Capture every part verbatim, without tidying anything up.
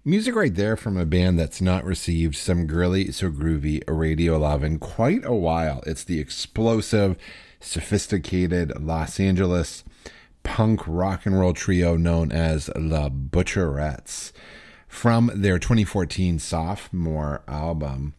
Music right there from a band that's not received some girly, so groovy radio love in quite a while. It's the explosive, sophisticated Los Angeles punk rock and roll trio known as La Butcherettes. From their twenty fourteen sophomore album,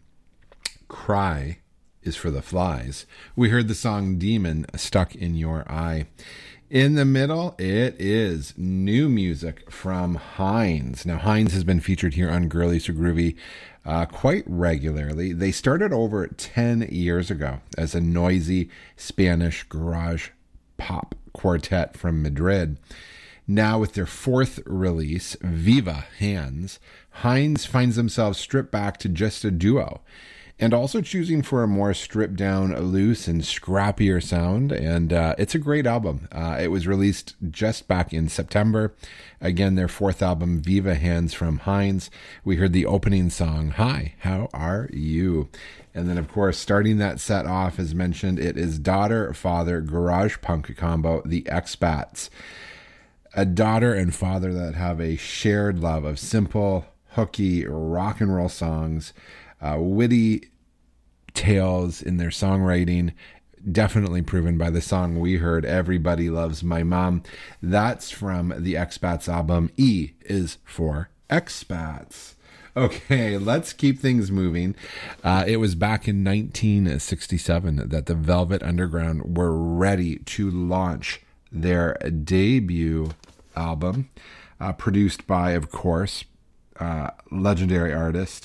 Cry is for the Flies, we heard the song Demon Stuck in Your Eye. In the middle, it is new music from Heinz. Now, Heinz has been featured here on Girly So Groovy uh, quite regularly. They started over ten years ago as a noisy Spanish garage pop quartet from Madrid. Now, with their fourth release, Viva Hands, Heinz finds themselves stripped back to just a duo, and also choosing for a more stripped down, loose, and scrappier sound. And uh, it's a great album. Uh, it was released just back in September. Again, their fourth album, Viva Hands from Heinz. We heard the opening song, Hi, How Are You? And then, of course, starting that set off, as mentioned, it is daughter-father garage punk combo, The Expats. A daughter and father that have a shared love of simple, hooky rock and roll songs, Uh, witty tales in their songwriting, definitely proven by the song we heard, Everybody Loves My Mom. That's from the Expats album, E is for Expats. Okay, let's keep things moving. Uh, it was back in nineteen sixty-seven that the Velvet Underground were ready to launch their debut album, uh, produced by, of course, uh, legendary artist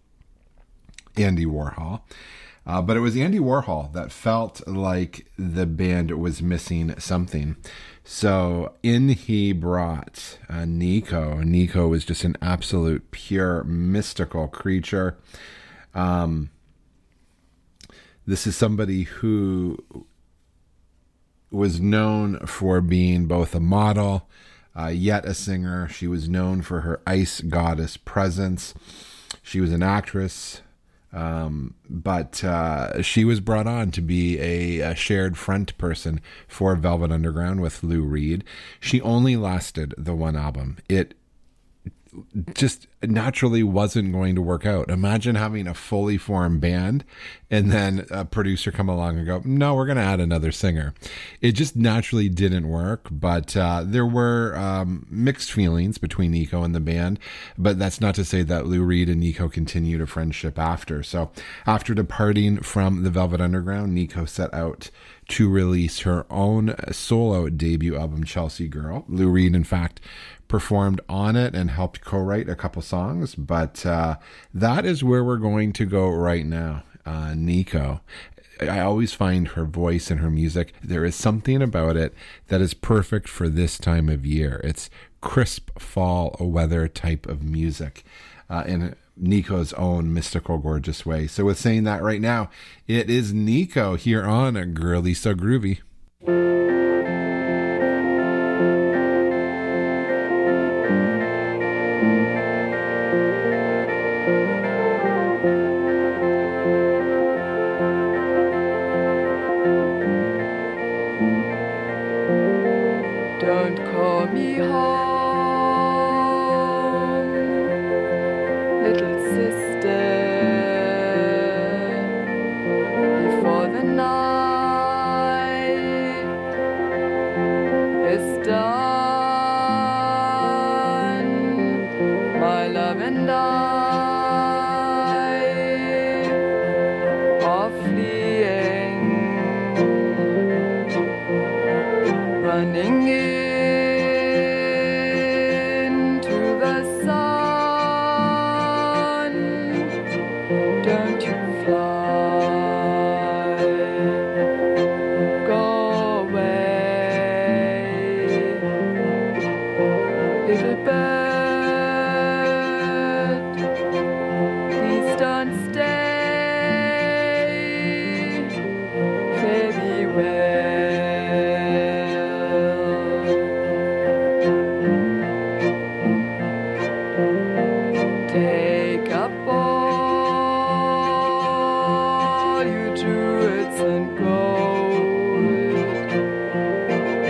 Andy Warhol. Uh, but it was Andy Warhol that felt like the band was missing something. So in he brought uh, Nico. Nico was just an absolute pure mystical creature. Um, this is somebody who was known for being both a model, uh, yet a singer. She was known for her ice goddess presence. She was an actress. Um, but uh, she was brought on to be a, a shared front person for Velvet Underground with Lou Reed. She only lasted the one album. It just naturally wasn't going to work out. Imagine having a fully formed band and then a producer come along and go, no, we're going to add another singer. It just naturally didn't work, but uh, there were um, mixed feelings between Nico and the band, but that's not to say that Lou Reed and Nico continued a friendship after. So after departing from the Velvet Underground, Nico set out to release her own solo debut album, Chelsea Girl. Lou Reed, in fact, performed on it and helped co-write a couple songs, but uh, that is where we're going to go right now. Uh, Nico, I always find her voice and her music, there is something about it that is perfect for this time of year. It's crisp fall weather type of music uh, in Nico's own mystical, gorgeous way. So with saying that right now, it is Nico here on Girly So Groovy. Don't call me home, little sister, before the night is done. My love and I are fleeing, running in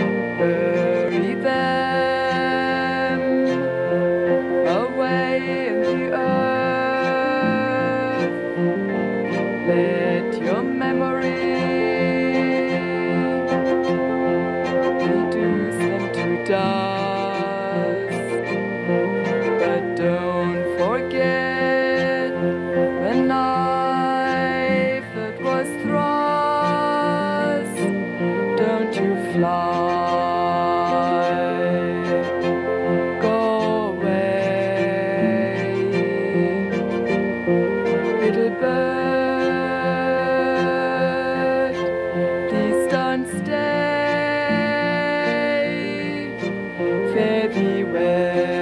away let your memory reduce them to dust. But don't forget the knife that was thrust. Don't you fly, go away, little bird, please don't stay, fare thee well.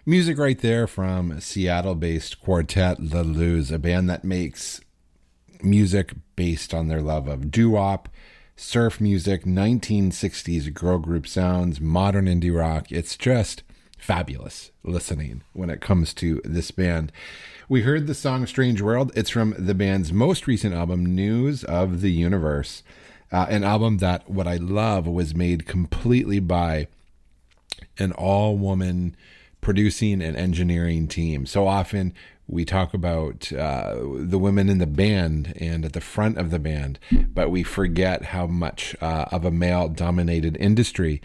Music right there from Seattle-based quartet La Luz, a band that makes music based on their love of doo-wop, surf music, nineteen sixties girl group sounds, modern indie rock. It's just fabulous listening when it comes to this band. We heard the song Strange World. It's from the band's most recent album, News of the Universe, uh, an album that, what I love, was made completely by an all-woman producing and engineering team. So often we talk about uh, the women in the band and at the front of the band, but we forget how much uh, of a male-dominated industry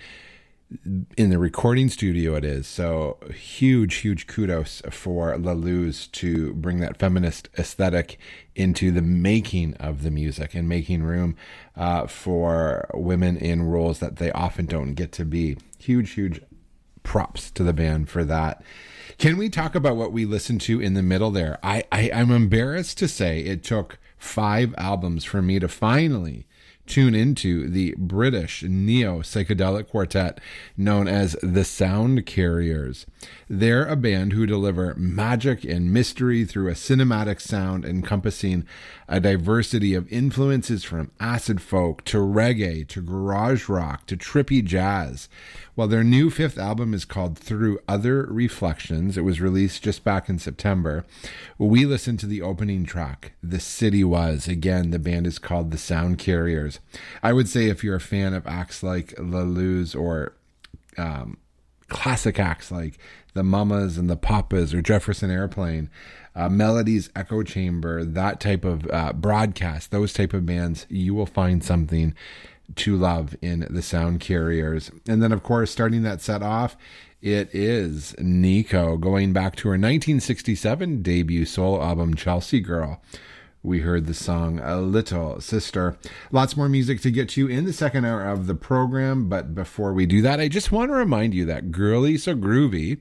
in the recording studio it is. So huge, huge kudos for La Luz to bring that feminist aesthetic into the making of the music and making room uh, for women in roles that they often don't get to be. Huge, huge props to the band for that. Can we talk about what we listened to in the middle there? I, I, I'm embarrassed to say it took five albums for me to finally tune into the British neo-psychedelic quartet known as the Sound Carriers. They're a band who deliver magic and mystery through a cinematic sound encompassing a diversity of influences from acid folk to reggae to garage rock to trippy jazz. While their new fifth album is called Through Other Reflections, it was released just back in September, we listened to the opening track, The City Was. Again, the band is called the Sound Carriers. I would say if you're a fan of acts like La Luz or um, classic acts like the Mamas and the Papas or Jefferson Airplane, uh, Melody's Echo Chamber, that type of uh, broadcast, those type of bands, you will find something to love in the Sound Carriers. And then, of course, starting that set off, it is Nico, going back to her nineteen sixty-seven debut solo album, Chelsea Girl. We heard the song A Little Sister. Lots more music to get to in the second hour of the program, but before we do that, I just want to remind you that Girly So Groovy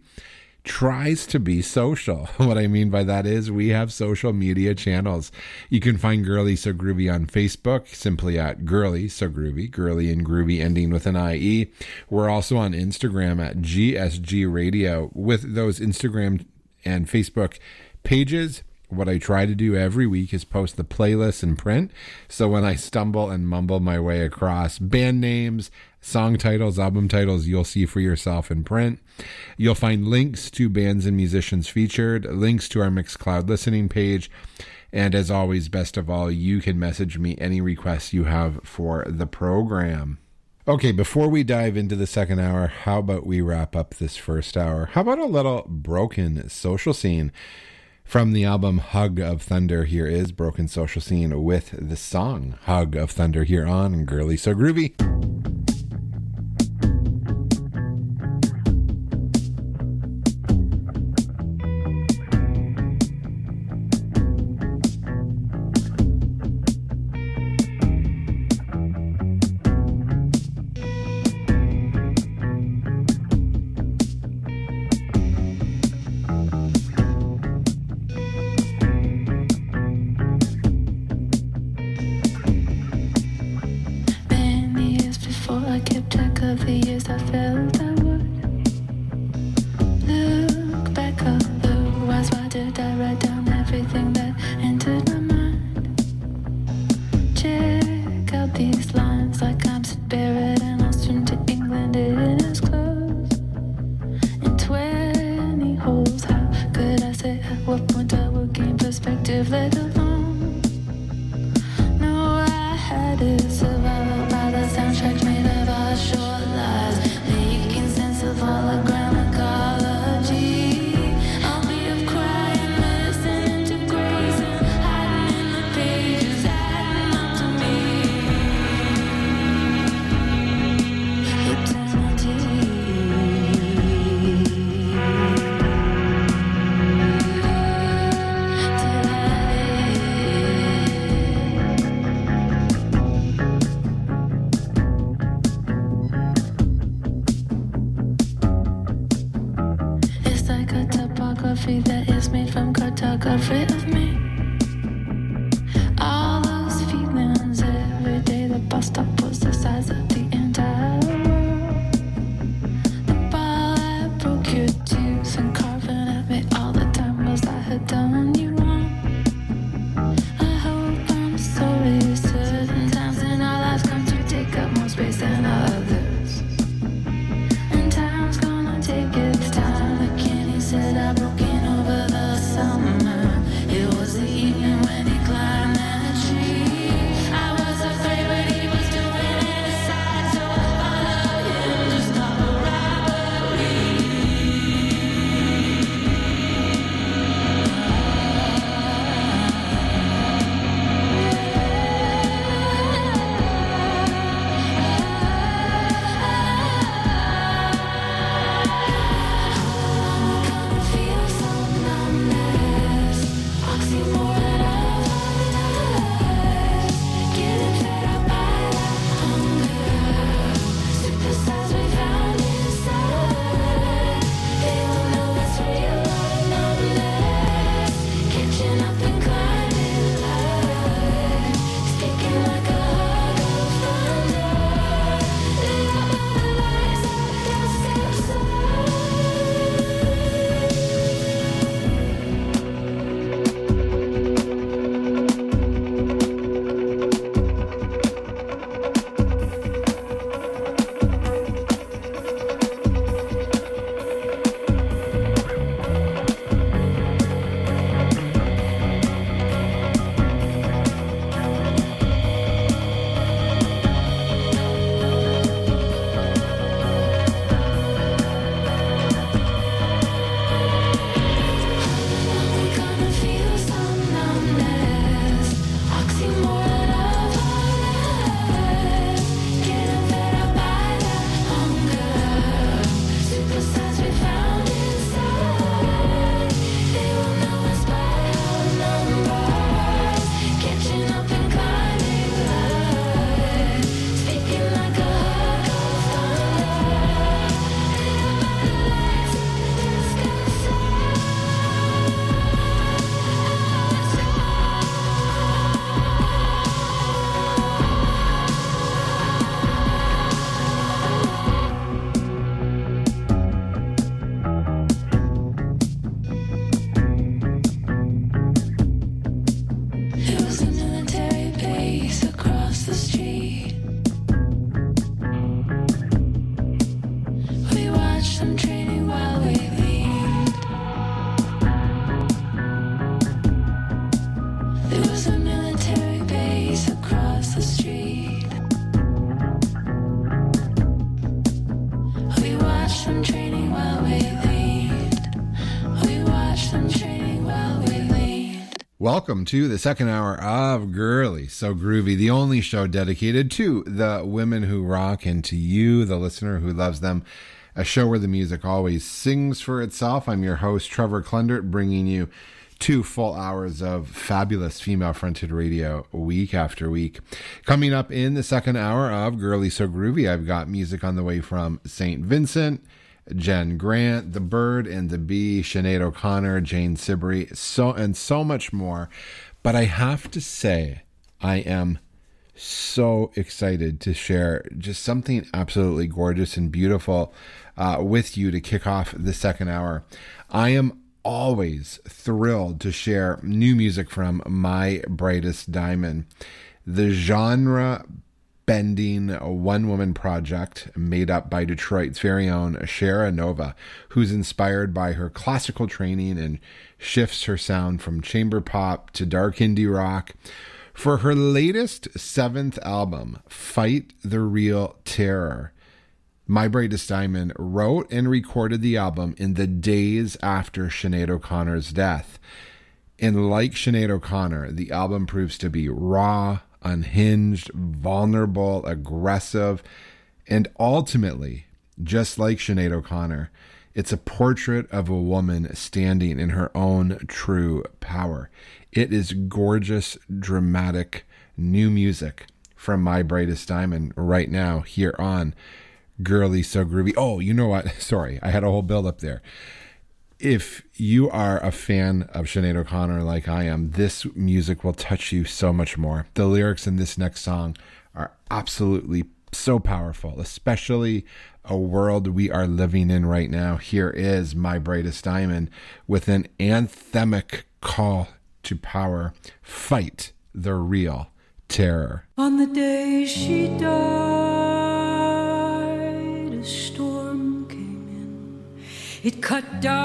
tries to be social. What I mean by that is we have social media channels. You can find Girly So Groovy on Facebook, simply at Girly So Groovy, Girly and Groovy ending with an I E. We're also on Instagram at G S G Radio. With those Instagram and Facebook pages, what I try to do every week is post the playlist in print. So when I stumble and mumble my way across band names, song titles, album titles, you'll see for yourself in print. You'll find links to bands and musicians featured, links to our Mixcloud listening page. And as always, best of all, you can message me any requests you have for the program. Okay, before we dive into the second hour, how about we wrap up this first hour? How about a little Broken Social Scene? From the album Hug of Thunder, here is Broken Social Scene with the song Hug of Thunder here on Girly So Groovy. And Welcome to the second hour of Girly So Groovy, the only show dedicated to the women who rock and to you, the listener who loves them. A show where the music always sings for itself. I'm your host, Trevor Klendert, bringing you two full hours of fabulous female-fronted radio week after week. Coming up in the second hour of Girly So Groovy, I've got music on the way from Saint Vincent, Jen Grant, The Bird and the Bee, Sinead O'Connor, Jane Sibrey, so and so much more. But I have to say, I am so excited to share just something absolutely gorgeous and beautiful uh, with you to kick off the second hour. I am always thrilled to share new music from My Brightest Diamond. The genre bending one-woman project made up by Detroit's very own Shara Nova, who's inspired by her classical training and shifts her sound from chamber pop to dark indie rock. For her latest seventh album, Fight the Real Terror, My Brightest Diamond wrote and recorded the album in the days after Sinead O'Connor's death. And like Sinead O'Connor, the album proves to be raw, unhinged, vulnerable, aggressive, and ultimately, just like Sinead O'Connor, it's a portrait of a woman standing in her own true power. It is gorgeous, dramatic, new music from My Brightest Diamond right now here on Girly So Groovy. Oh, you know what? Sorry, I had a whole build up there. If you are a fan of Sinead O'Connor like I am, this music will touch you so much more. The lyrics in this next song are absolutely so powerful, especially a world we are living in right now. Here is My Brightest Diamond with an anthemic call to power. Fight the real terror. On the day she died, a storm came in. It cut down